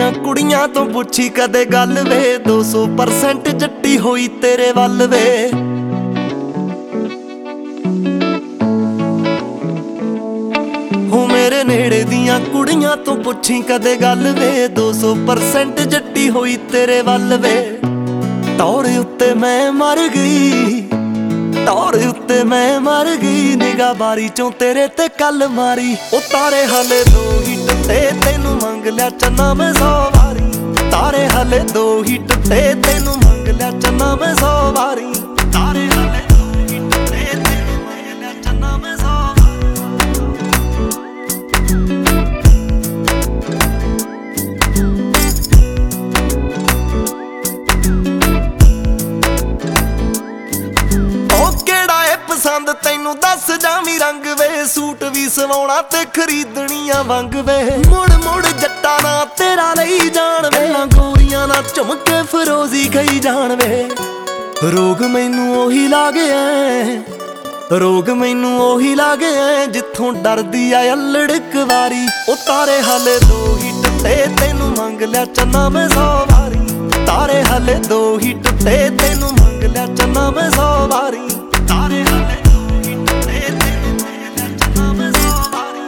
ਦੀਆਂ ਕੁੜੀਆਂ ਤੋਂ ਪੁੱਛੀ ਕਦੇ ਗੱਲ ਵੇ 200% ਜੱਟੀ ਹੋਈ ਤੇਰੇ ਵੱਲ ਵੇ। ਹੋ ਮੇਰੇ ਨੇੜੇ ਦੀਆਂ ਕੁੜੀਆਂ ਤੋਂ ਪੁੱਛੀ ਕਦੇ ਗੱਲ ਵੇ 200% ਜੱਟੀ ਹੋਈ ਤੇਰੇ ਵੱਲ ਵੇ। ਟੌਰ ਉੱਤੇ ਮੈਂ ਮਰ ਗਈ, ਟੌਰ ਉੱਤੇ ਮੈਂ ਮਰ ਗਈ, ਨਿਗਾਹ ਬਾਰੀ ਚੋਂ ਤੇਰੇ ਤੇ ਕੱਲ ਮਾਰੀ। ਉਹ ਤਾਰੇ ਹਲੇ 2 ਹੀ ਟੁੱਟੇ ਤੈਨੂੰ ਮੰਗ ਲਿਆ ਚੰਨਾ ਮੈਂ 100 ਵਾਰੀ। ਤਾਰੇ ਹਲੇ 2 ਹੀ ਟੁੱਟੇ ਤੈਨੂੰ ਮੰਗ ਲਿਆ ਚੰਨਾ ਮੈਂ 100 ਵਾਰੀ। ਤਾਰੇ ਹਲੇ 2 ਹੀ ਟੁੱਟੇ ਤੈਨੂੰ ਮੰਗ ਲਿਆ ਚੰਨਾ ਮੈਂ 100 ਪਸੰਦ ਤੈਨੂੰ ਦੱਸ ਜਾਵੀਂ ਰੰਗ ਵੇ। ਸੂਟ ਵੀ ਸਵਾਉਣਾ ਤੇ ਖਰੀਦਣੀਆਂ ਵੰਗ ਵੇ। ਮੁੜ ਮੁੜ ਜੱਟਾਂ ਨਾ ਤੇਰਾ ਲਈ ਜਾਣ ਵੇ, ਗੋਰੀਆਂ ਨਾ ਝੁਮਕੇ ਫਰੋਜ਼ੀ ਗਈ ਜਾਣ ਵੇ। ਰੋਗ ਮੈਨੂੰ ਉਹੀ ਲਾਗਿਆ, ਰੋਗ ਮੈਨੂੰ ਉਹੀ ਲਾਗਿਆ, ਜਿੱਥੋਂ ਡਰਦੀ ਆ ਅਲੜ ਕੁਵਾਰੀ। ਉਹ ਤਾਰੇ ਹਲੇ 2 ਹੀ ਟੁੱਟੇ ਤੈਨੂੰ ਮੰਗ ਲਿਆ ਚੰਨਾ ਮੈਂ 100 ਵਾਰੀ। ਤਾਰੇ ਹਲੇ 2 ਹੀ ਟੁੱਟੇ ਤੈਨੂੰ ਮੰਗ ਲਿਆ ਚੰਨਾ ਮੈਂ 100 ਵਾਰੀ। ਤਾਰੇ ਹਲੇ 2 ਹੀ ਟੁੱਟੇ ਤੈਨੂੰ ਮੰਗ ਲਿਆ ਚੰਨਾ ਮੈਂ 100 ਵਾਰੀ।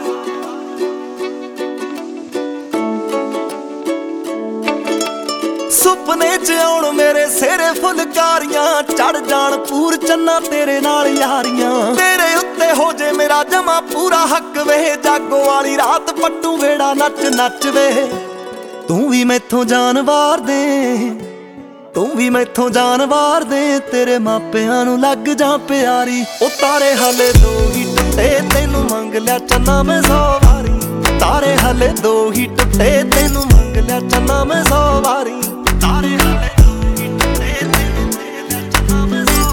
ਸੁਪਨੇ 'ਚ ਆਉਣ ਮੇਰੇ ਸਿਰੇ ਫੁਲਕਾਰੀਆਂ, ਚੜ ਜਾਣ ਪੂਰ ਚੰਨਾ ਤੇਰੇ ਨਾਲ ਯਾਰੀਆਂ। ਤੇਰੇ ਉੱਤੇ ਹੋ ਜੇ ਮੇਰਾ ਜਮਾ ਪੂਰਾ ਹੱਕ ਵੇ, ਜਾਗੋ ਵਾਲੀ ਰਾਤ ਪੱਟੂ ਵੇੜਾ ਨੱਚ ਨੱਚ ਵੇ। ਤੂੰ ਵੀ ਮੈਥੋਂ ਜਾਨ ਵਾਰ ਦੇ, ਤੂੰ ਵੀ ਮੈਥੋਂ ਜਾਨ ਵਾਰ ਦੇ, ਤੇਰੇ ਮਾਪਿਆਂ ਨੂੰ ਲੱਗ ਜਾ ਪਿਆਰੀ। ਉਹ ਤਾਰੇ ਹਲੇ 2 ਹੀ ਟੁੱਟੇ ਤੈਨੂੰ ਮੰਗ ਲਿਆ ਚੰਨਾ ਮੈਂ 100 ਵਾਰੀ। ਤਾਰੇ ਹਲੇ 2 ਹੀ ਟੁੱਟੇ ਤੈਨੂੰ ਮੰਗ ਲਿਆ ਚੰਨਾ ਮੈਂ 100 ਵਾਰੀ। ਤਾਰੇ ਹਲੇ 2 ਹੀ ਟੁੱਟੇ ਤੈਨੂੰ ਮੰਗ ਲਿਆ ਚੰਨਾ ਮੈਂ 100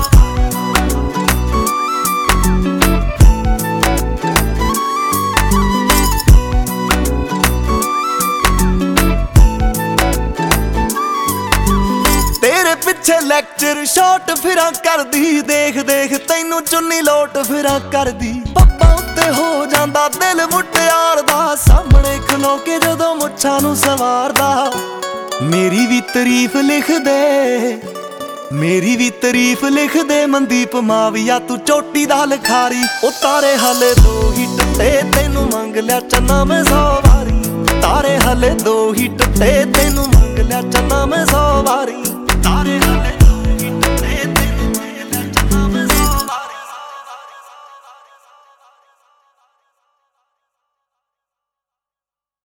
ਤੇਰੇ ਪਿੱਛੇ ਲੈਕਚਰ ਸ਼ਾਟ ਫਿਰਾਂ ਕਰਦੀ, ਦੇਖ ਦੇਖ ਤੈਨੂੰ ਚੁੰਨੀ ਲੋਟ ਫਿਰਾਂ ਕਰਦੀ। ਪੱਪਾਂ ਉੱਤੇ ਹੋ ਜਾਂਦਾ ਦਿਲ ਮੁਟਿਆਰ ਦਾ, ਸਾਹਮਣੇ ਖਲੋ ਕੇ ਜਦੋਂ ਮੁੱਛਾਂ ਨੂੰ ਸਵਾਰਦਾ। ਮੇਰੀ ਵੀ ਤਾਰੀਫ ਲਿਖ ਦੇ, ਮੇਰੀ ਵੀ ਤਾਰੀਫ ਲਿਖ ਦੇ, ਮਨਦੀਪ ਮਾਵੀਆ ਤੂੰ ਚੋਟੀ ਦਾ ਲਿਖਾਰੀ। ਉਹ ਤਾਰੇ ਹਲੇ 2 ਹੀ ਟੁੱਟੇ ਤੈਨੂੰ ਮੰਗ ਲਿਆ ਚੰਨਾ ਮੈਂ 100 ਵਾਰੀ। ਤਾਰੇ ਹਲੇ 2 ਹੀ ਟੁੱਟੇ ਤੈਨੂੰ ਮੰਗ ਲਿਆ ਚੰਨਾ ਮੈਂ 100 ਵਾਰੀ। ਤਾਰੇ